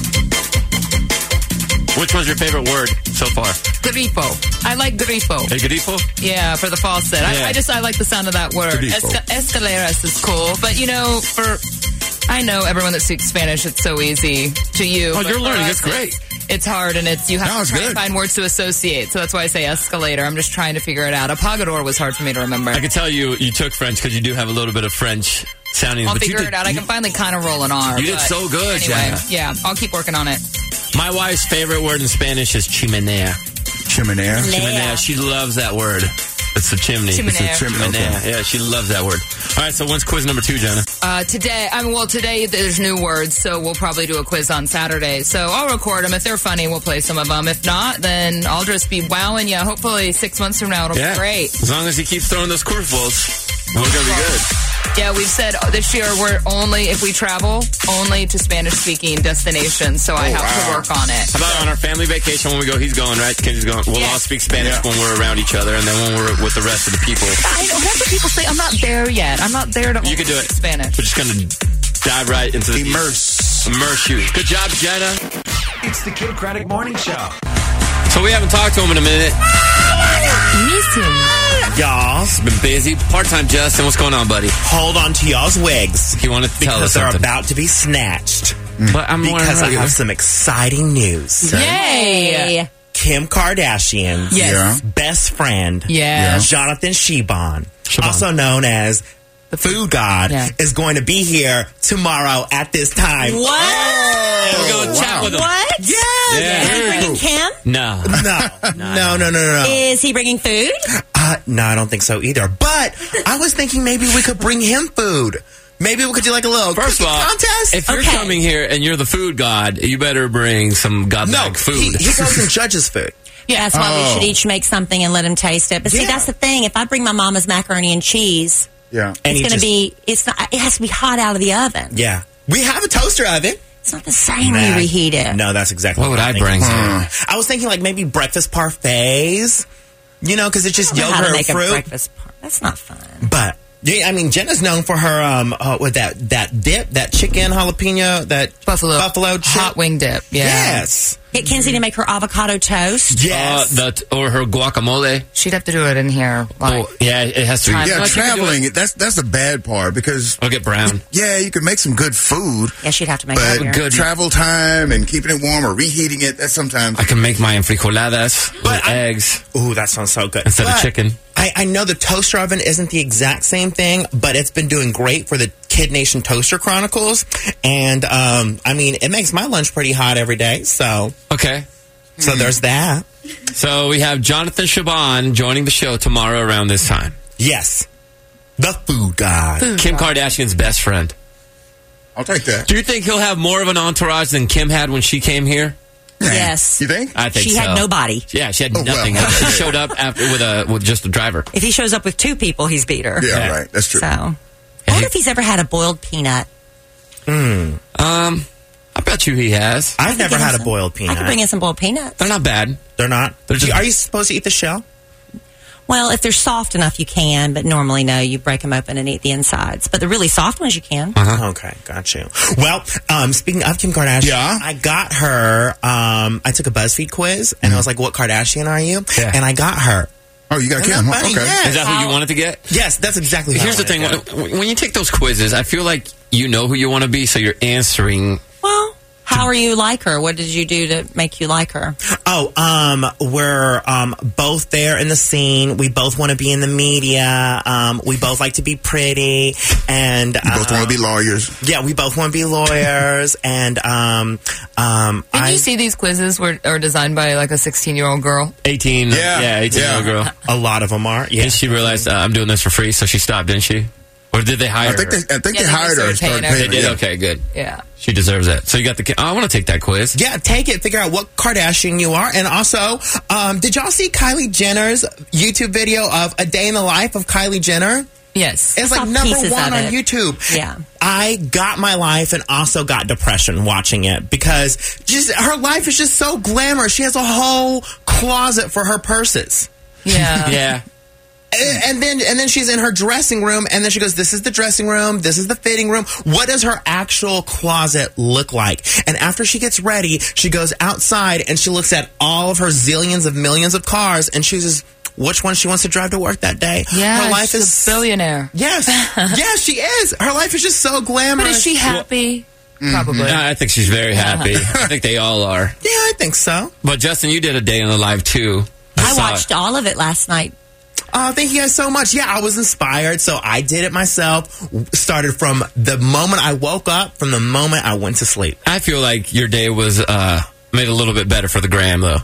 Which was your favorite word so far? Grifo. I like grifo. Hey, grifo? Yeah, for the faucet. Yeah. I, I just, I like the sound of that word. Esca- escaleras is cool. But, you know, for, I know everyone that speaks Spanish, it's so easy to you. Oh, but you're for learning. us, It's great. It's hard, and it's you have No, to it's try good. and find words to associate. So that's why I say escalator. I'm just trying to figure it out. Apagador was hard for me to remember. I can tell you you took French because you do have a little bit of French sounding. I'll but figure you did, it out. I can finally kind of roll an R. You did but so good, anyway, Jenna. yeah, I'll keep working on it. My wife's favorite word in Spanish is chimenea. Chimenea. Chimenea. She loves that word. It's the chimney. Chimney. It's the chimney, okay. Yeah, yeah, she loves that word. All right, so when's quiz number two, Jenna? Uh, today, I mean, well, today there's new words, so we'll probably do a quiz on Saturday. So I'll record them. If they're funny, we'll play some of them. If not, then I'll just be wowing you. Hopefully, six months from now, it'll Yeah. be great. As long as he keeps throwing those curveballs, we're going to be good. Yeah, we've said this year we're only, if we travel, only to Spanish-speaking destinations, so I have to work on it. How about on our family vacation when we go, he's going, right? Kenji's going. We'll Yeah. all speak Spanish Yeah. when we're around each other, and then when we're with the rest of the people. I know, that's what people say. I'm not there yet. I'm not there to You can do it. Spanish. We're just going to dive right into the Immerse. Immerse you. Good job, Jenna. It's the Kim Craddock Morning Show. So we haven't talked to him in a minute. Miss him. Y'all, He's been busy. Part-time Justin, what's going on, buddy? hold on to y'all's wigs. He wanted to tell us Because they're something. about to be snatched. But I'm wondering Because I about you. have some exciting news. Yay! Kim Kardashian's Yes. Yeah. best friend, Yeah. Jonathan Shibon, Siobhan. also known as the Food God, Yeah. is going to be here tomorrow at this time. What? We're going to chat with him. What? Yeah. Yeah. Is he bringing Kim? No. No, no, no, no, no. Is he bringing food? Uh, no, I don't think so either. But I was thinking maybe we could bring him food. Maybe we could do like a little First of cooking all, contest. if you're Okay. coming here and you're the food god, you better bring some no, godlike food. he, he goes and judges food. Yeah, that's why we Oh. should each make something and let him taste it. But see, Yeah. that's the thing. If I bring my mama's macaroni and cheese, Yeah. And it's he going to just- be, it's not, it has to be hot out of the oven. Yeah. We have a toaster oven. It's not the same when Nah. you reheat it. No, that's exactly What would I'm I thinking. bring? I was thinking like maybe breakfast parfaits, you know, because it's just I don't know yogurt how to and make a fruit. breakfast par- That's not fun. But yeah, I mean, Jenna's known for her um uh, with that that dip, that chicken jalapeno, that Buffalo. buffalo chip. Hot wing dip. Yeah. Yes. Get Kenzie to make her avocado toast. Yes. Uh, the, or her guacamole. She'd have to do it in here. Like, Oh, yeah, it has to be. Time. Yeah, Like, you could do traveling, that's that's the bad part because, I'll get brown. yeah, you could make some good food, Yeah, she'd have to make but it here. good- travel time and keeping it warm or reheating it, that's sometimes. I can make my enfrijoladas with But I- eggs Ooh, that sounds so good. instead of But chicken. I, I know the toaster oven isn't the exact same thing, but it's been doing great for the Kid Nation Toaster Chronicles. And, um, I mean, it makes my lunch pretty hot every day. So, Okay. so there's that. So we have Jonathan Shaban joining the show tomorrow around this time. Yes. The Food God. Kim Kardashian's best friend. I'll take that. Do you think he'll have more of an entourage than Kim had when she came here? Yes. You think? I think She so. had nobody. Yeah, she had Oh, well. nothing. She showed up after with a with just a driver. If he shows up with two people, he's beat her. Yeah, Yeah. right. That's true. So, I wonder if he's ever had a boiled peanut. Um, I bet you he has. I've never Get him had a some- boiled I peanut. could bring in some boiled peanuts. They're not bad. They're not. They're just- Are you supposed to eat the shell? Well, if they're soft enough, you can, but normally, no, you break them open and eat the insides. But the really soft ones, you can. Uh-huh. Okay, got you. Well, um, speaking of Kim Kardashian, Yeah? I got her. Um, I took a BuzzFeed quiz, and I was like, "What Kardashian are you?" Yeah. And I got her. Oh, you got Isn't Kim. that huh? funny? Okay. Yes. Is that who you wanted to get? Yes, that's exactly. how Here's I the thing: wanted to when, when you take those quizzes, I feel like you know who you want to be, so you're answering. Well, how are you like her? What did you do to make you like her? Oh, um, we're um, both there in the scene. We both want to be in the media. Um, we both like to be pretty, and You both um, want to be lawyers. Yeah, we both want to be lawyers, and um, um, Did I. you see these quizzes were are designed by like a sixteen-year-old girl? eighteen, Yeah. yeah, eighteen-year-old Yeah. girl. A lot of them are. Yeah. And she realized uh, I'm doing this for free, so she stopped, didn't she? Or did they hire I think her? they, I think Yeah, they they hired her and started started paying her. paying They her. did? yeah. Okay, good. Yeah. She deserves that. So you got the. ki- Oh, I want to take that quiz. Yeah, take it. Figure out what Kardashian you are. And also, um, did y'all see Kylie Jenner's YouTube video of A Day in the Life of Kylie Jenner? Yes. It's I like saw number pieces one of on it. YouTube. Yeah. I got my life and also got depression watching it because just her life is just so glamorous. She has a whole closet for her purses. Yeah. Yeah. And, and then and then she's in her dressing room, and then she goes, this is the dressing room, this is the fitting room. What does her actual closet look like? And after she gets ready, she goes outside and she looks at all of her zillions of millions of cars and chooses which one she wants to drive to work that day. Yeah. Her life she's is a billionaire. Yes. Yes, she is. Her life is just so glamorous. But is she happy? Probably. No, I think she's very happy. I think they all are. Yeah, I think so. But Justin, you did a day in the life too. I saw watched it. all of it last night. Oh, thank you guys so much. Yeah, I was inspired, so I did it myself. Started from the moment I woke up, from the moment I went to sleep. I feel like your day was uh, made a little bit better for the gram, though.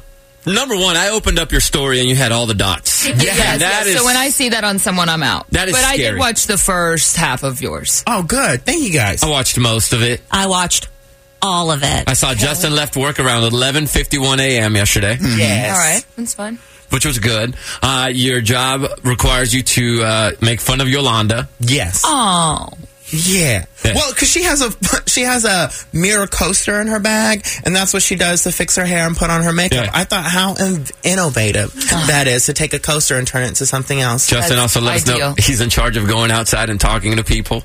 Number one, I opened up your story and you had all the dots. Yes, that yes. is- So when I see that on someone, I'm out. That is But I did scary. watch the first half of yours. Oh, good. Thank you, guys. I watched most of it. I watched all of it. I saw Justin left work around eleven fifty-one a.m. yesterday. Yes. All right, that's fine. Which was good. Uh, your job requires you to uh, make fun of Yolanda. Yes. Oh. Yeah. Yeah. Well, because she has a she has a mirror coaster in her bag, and that's what she does to fix her hair and put on her makeup. Yeah. I thought how in- innovative that is to take a coaster and turn it into something else. Justin also let us know ideal. he's in charge of going outside and talking to people.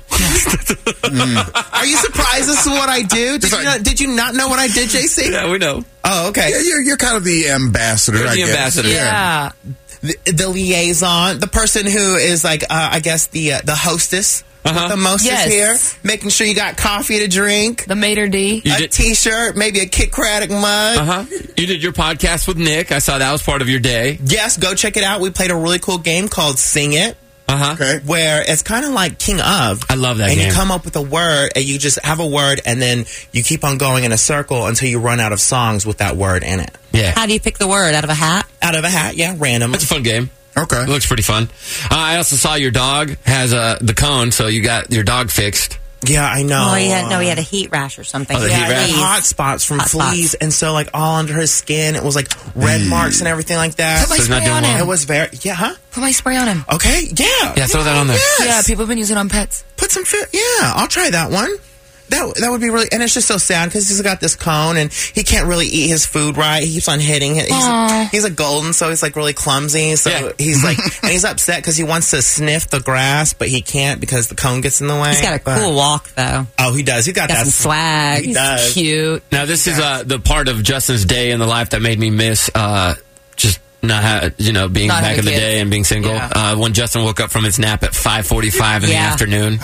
Are you surprised this is what I do? Did, you, not, did you not know what I did, J C? Yeah, we know. Oh, okay. Yeah, you're, you're kind of the ambassador, You're I the guess. ambassador. Yeah. The, the liaison, the person who is like, uh, I guess the uh, the hostess. Uh-huh. The mostess Yes. here, making sure you got coffee to drink, The maitre d'. You a did- T-shirt, maybe a Kit Craddock mug. Uh-huh. You did your podcast with Nick. I saw that was part of your day. Yes, go check it out. We played a really cool game called Sing It, Uh-huh. Okay. where it's kind of like King of. I love that and game. you come up with a word, and you just have a word, and then you keep on going in a circle until you run out of songs with that word in it. Yeah. How do you pick the word? Out of a hat? Out of a hat, yeah, randomly. It's a fun game. Okay. It looks pretty fun. Uh, I also saw your dog has uh, the cone, so you got your dog fixed. Yeah, I know. Oh, he had, no, he had a heat rash or something. Oh, the Yeah, heat rash? fleas. hot spots from Hot fleas, spots. and so like all under his skin, it was like red marks and everything like that. Put my So he's not spray doing on well. It him. was very, yeah, huh? Put my spray on him. Okay, yeah. Yeah, throw that on there. Yes. Yeah, people have been using it on pets. Put some fit. Yeah, I'll try that one. That that would be really, and it's just so sad because he's got this cone and he can't really eat his food right. He keeps on hitting it. He's, Aw. he's a golden, so he's like really clumsy. So Yeah. he's like, and he's upset because he wants to sniff the grass, but he can't because the cone gets in the way. He's got a But- cool walk, though. Oh, he does. He got, Got that some swag. He He's does. Cute. Now, this is uh, the part of Justin's day in the life that made me miss uh, just not, ha- you know, being Not back in having the kids. day and being single. Yeah. Uh, when Justin woke up from his nap at five forty-five in the Yeah. afternoon,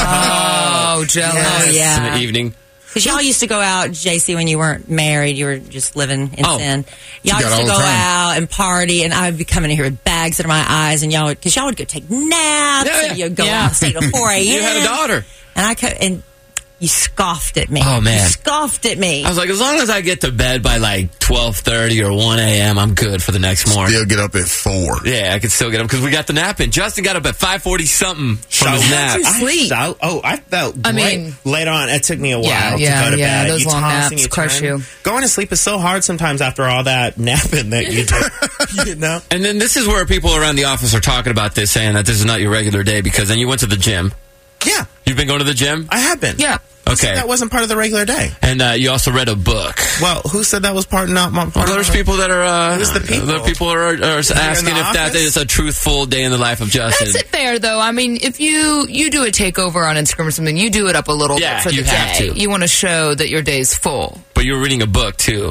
Oh, jealous. Oh, in yeah. the evening. Because y'all used to go out, J C, when you weren't married, you were just living in Oh. sin. Y'all got used all to the go time. out and party, and I would be coming in here with bags under my eyes, and y'all would, because y'all would go take naps, Yeah, yeah. and you'd go Yeah. out and stay till four a.m. You had a daughter. And I could, and you scoffed at me. Oh, man. You scoffed at me. I was like, as long as I get to bed by like twelve thirty or one a.m., I'm good for the next morning. Still get up at four. Yeah, I could still get up because we got the nap in. Justin got up at five forty something from his nap. I sleep. felt- oh, I felt I great. mean- Later on, it took me a while Yeah, to yeah, go to yeah, bed. those you long toss naps and you crush turn. you. Going to sleep is so hard sometimes after all that napping that you do. You know? And then this is where people around the office are talking about this, saying that this is not your regular day because then you went to the gym. Yeah, You've been going to the gym? I have been. Yeah. Okay. That wasn't part of the regular day. And uh, you also read a book. Well, who said that was part not my part? Well, of there's the- people that are uh, Who's the people? the people are, are asking the if that office? is a truthful day in the life of Justin. That's it fair, though. I mean, if you you do a takeover on Instagram or something, you do it up a little Yeah, bit for the you have day. to. You want to show that your day's full. But you were reading a book too.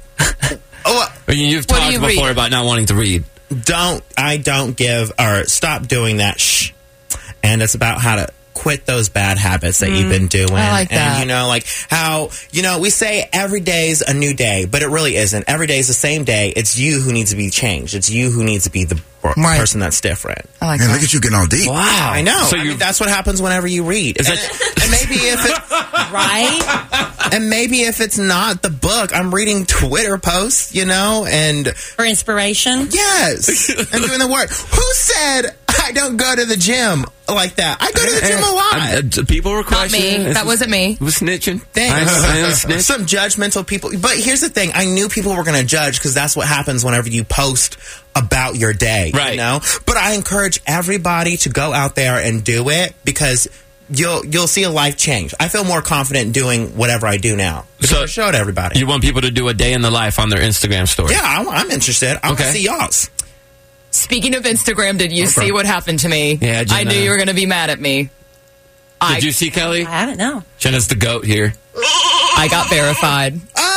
Oh, I mean, you've What do talked you before read? about not wanting to read. don't I don't give or stop doing that. Shh. And it's about how to quit those bad habits that you've been doing. I like and that. you know, like how you know we say every day's a new day, but it really isn't. Every day's the same day. It's you who needs to be changed. It's you who needs to be the per- Right. person that's different. I like Man, that. look at you getting all deep. Wow. I know. So I you mean, that's what happens whenever you read. Is and, that- and maybe if it Right? and maybe if it's not the book, I'm reading Twitter posts, you know, and For inspiration? yes, and doing the work. Who said I don't go to the gym like that? I go to the gym a lot. I- I- people were Not questioning. me. That wasn't me. It was snitching. Thanks. I, I snitched. Some judgmental people. But here's the thing. I knew people were going to judge because that's what happens whenever you post about your day. Right. You know? But I encourage everybody to go out there and do it because you'll you'll see a life change. I feel more confident doing whatever I do now. Because So- I show it to everybody. You want people to do a day in the life on their Instagram story. yeah, I, I'm interested. I want Okay. to see y'all's. Speaking of Instagram, did you Okay. see what happened to me? Yeah, I Jenna. knew you were going to be mad at me. I, Did you see Kelly? I haven't, no. Jenna's the goat here. I got verified.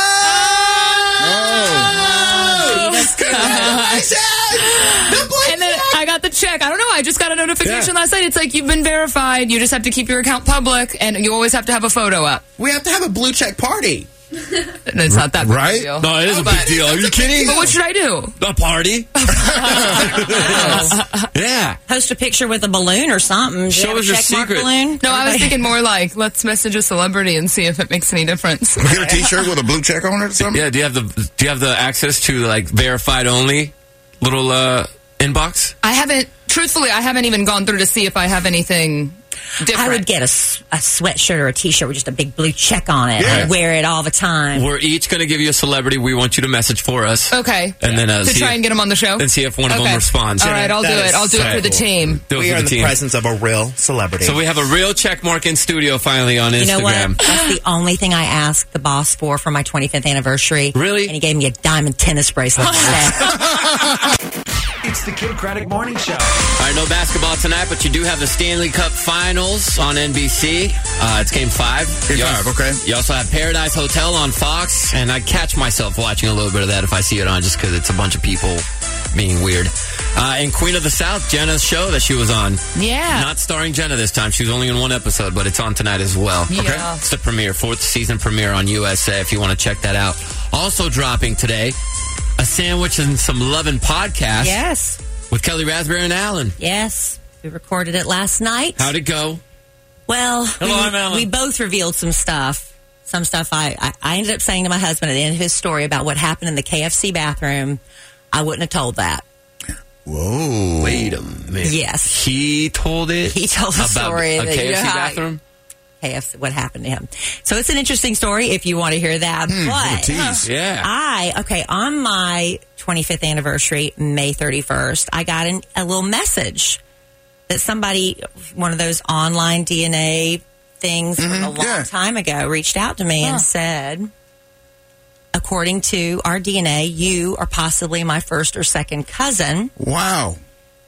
And then I got the check. I don't know. I just got a notification Yeah. last night. It's like you've been verified. You just have to keep your account public, and you always have to have a photo up. We have to have a blue check party. It's not that big Right? of a deal. No, it is a But- big deal. Are you kidding? But what should I do? A party? Yeah. Post a picture with a balloon or something. Do you Show have a us your check mark secret. balloon? No, I was Everybody- thinking more like, let's message a celebrity and see if it makes any difference. Get a T-shirt with a blue check on it or something. Yeah, do you have the do you have the access to like verified only little uh inbox? I haven't, truthfully, I haven't even gone through to see if I have anything different. I would get a, s- a sweatshirt or a T-shirt with just a big blue check on it Yeah. and wear it all the time. We're each going to give you a celebrity we want you to message for us. Okay. And then uh, to see try if- and get them on the show? and see if one of Okay. them responds. All right, I'll do That it. is I'll do so it for the cool. team. Do it We for are in the the team. presence of a real celebrity. So we have a real check mark in studio finally on Instagram. You know what? That's the only thing I asked the boss for for my twenty-fifth anniversary. Really? And he gave me a diamond tennis bracelet. It's the Kid Craddock Morning Show. All right, no basketball tonight, but you do have the Stanley Cup Finals on N B C. Uh, it's game five. Game You five, also- okay. You also have Paradise Hotel on Fox, and I catch myself watching a little bit of that if I see it on, just because it's a bunch of people being weird. Uh, and Queen of the South, Jenna's show that she was on. Yeah. Not starring Jenna this time. She was only in one episode, but it's on tonight as well. Yeah. It's the premiere, fourth season premiere on U S A if you want to check that out. Also dropping today, a Sandwich and Some Lovin' podcast Yes. with Kelly Raspberry and Alan. Yes. We recorded it last night. How'd it go? Well, Hello, we, I'm Alan. we both revealed some stuff. Some stuff I, I, I ended up saying to my husband at the end of his story about what happened in the K F C bathroom. I wouldn't have told that. Whoa. Wait a minute. Yes. He told it? He told the about story a that, you K F C know, how- bathroom? K F C, what happened to him. So it's an interesting story if you want to hear that. Mm, but tease. Yeah. I, okay, on my twenty-fifth anniversary, May thirty-first, I got an, a little message that somebody, one of those online D N A things from a long yeah. time ago, reached out to me and said, according to our D N A, you are possibly my first or second cousin. Wow.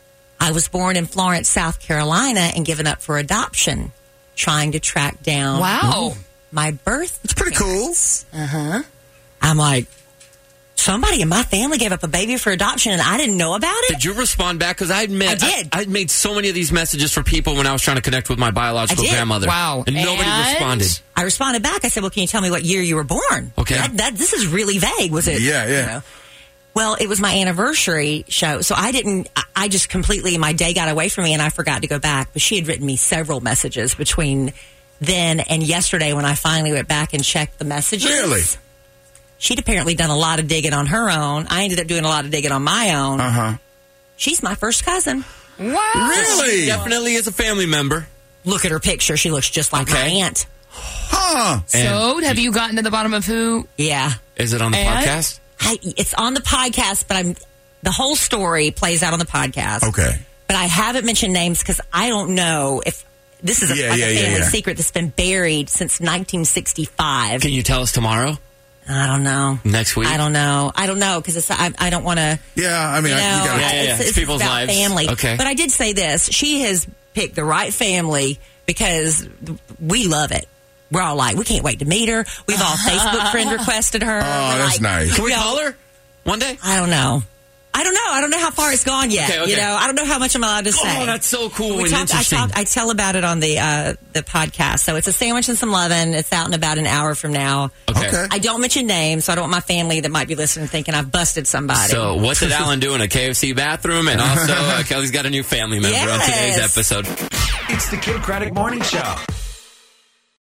I was born in Florence, South Carolina, and given up for adoption, trying to track down Wow. my birth. It's pretty cool. Uh huh. I'm like, somebody in my family gave up a baby for adoption, and I didn't know about it. Did you respond back? Because I'd met, I did. I, would made so many of these messages for people when I was trying to connect with my biological I did. grandmother. Wow. And nobody And? responded. I responded back. I said, "Well, can you tell me what year you were born?" Okay. That, that this is really vague. Was it? Yeah, yeah. you know? Well, it was my anniversary show, so I didn't. I- I just completely my day got away from me, and I forgot to go back. But she had written me several messages between then and yesterday when I finally went back and checked the messages. Really? She'd apparently done a lot of digging on her own. I ended up doing a lot of digging on my own. Uh huh. She's my first cousin. Wow. Really? Definitely is a family member. Look at her picture. She looks just like Okay. my aunt. Huh. So, have you gotten to the bottom of who? Yeah. Is it on the And? podcast? I, it's on the podcast, but I'm the whole story plays out on the podcast. Okay. But I haven't mentioned names because I don't know if this is a, Yeah, like yeah, a yeah, family yeah. secret that's been buried since nineteen sixty-five. Can you tell us tomorrow? I don't know. Next week? I don't know. I don't know because it's I, I don't want to. Yeah, I mean, You know, I, you gotta, Yeah, yeah, yeah. It's, It's it's people's about lives. family. Okay. But I did say this: she has picked the right family because we love it. We're all like, we can't wait to meet her. We've all Facebook friend requested her. Oh, We're that's like, nice. Can we you know, call her one day? I don't know. I don't know. I don't know how far it's gone yet. Okay, okay. You know, I don't know how much I'm allowed to say. Oh, that's so cool We and talk, I, interesting. talk, I tell about it on the uh, the podcast. So it's a sandwich and some lovin'. It's out in about an hour from now. Okay. Okay. I don't mention names, so I don't want my family that might be listening thinking I've busted somebody. So, what did Alan do in a K F C bathroom? And also, uh, Kelly's got a new family member on today's Yes. episode. It's the Kid Craddock Morning Show.